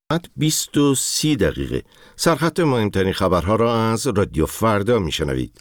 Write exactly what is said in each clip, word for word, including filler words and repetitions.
بیست و سی دقیقه. سرخط مهمترین خبرها را از رادیو فردا میشنوید.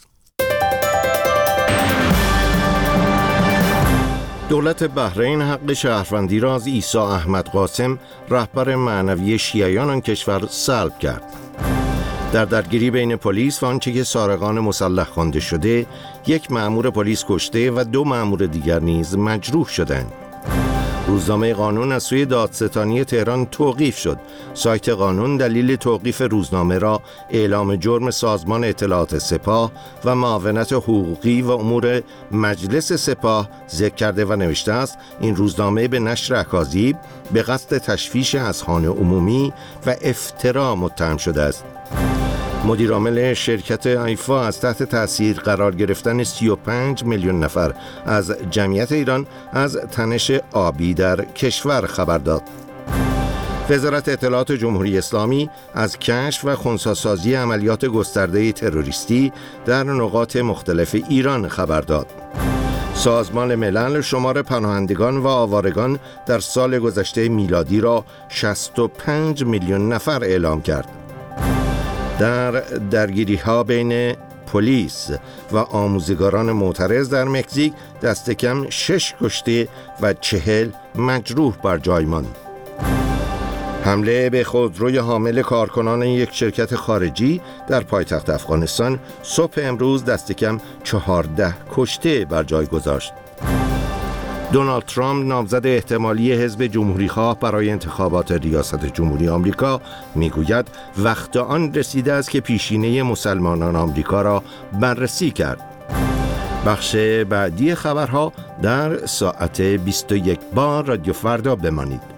دولت بحرین حق شهروندی را از عیسی احمد قاسم، رهبر معنوی شیعیان آن کشور، سلب کرد. در درگیری بین پلیس و آنچه که سارقان مسلح خوانده شده، یک مأمور پلیس کشته و دو مأمور دیگر نیز مجروح شدند. روزنامه قانون از سوی دادستانی تهران توقیف شد. سایت قانون دلیل توقیف روزنامه را اعلام جرم سازمان اطلاعات سپاه و معاونت حقوقی و امور مجلس سپاه ذکر کرده و نوشته است این روزنامه به نشر اکاذیب به قصد تشویش اذهان عمومی و افترا متهم شده است. مدیرعامل شرکت ایفا از تحت تأثیر قرار گرفتن سی و پنج میلیون نفر از جمعیت ایران از تنش آبی در کشور خبر داد. وزارت اطلاعات جمهوری اسلامی از کشف و خنثی‌سازی عملیات گسترده تروریستی در نقاط مختلف ایران خبر داد. سازمان ملل شمار پناهندگان و آوارگان در سال گذشته میلادی را شصت و پنج میلیون نفر اعلام کرد. در درگیری ها بین پلیس و آموزگاران معترض در مکزیک دست کم شش کشته و چهل مجروح بر جای ماند. حمله به خودروی حامل کارکنان یک شرکت خارجی در پایتخت افغانستان صبح امروز دست کم چهارده کشته بر جای گذاشت. دونالد ترامپ، نامزد احتمالی حزب جمهوری‌خواه برای انتخابات ریاست جمهوری آمریکا، میگوید وقت آن رسیده است که پیشینه مسلمانان آمریکا را بررسی کرد. بخش بعدی خبرها در ساعت بیست و یک با رادیو فردا بمانید.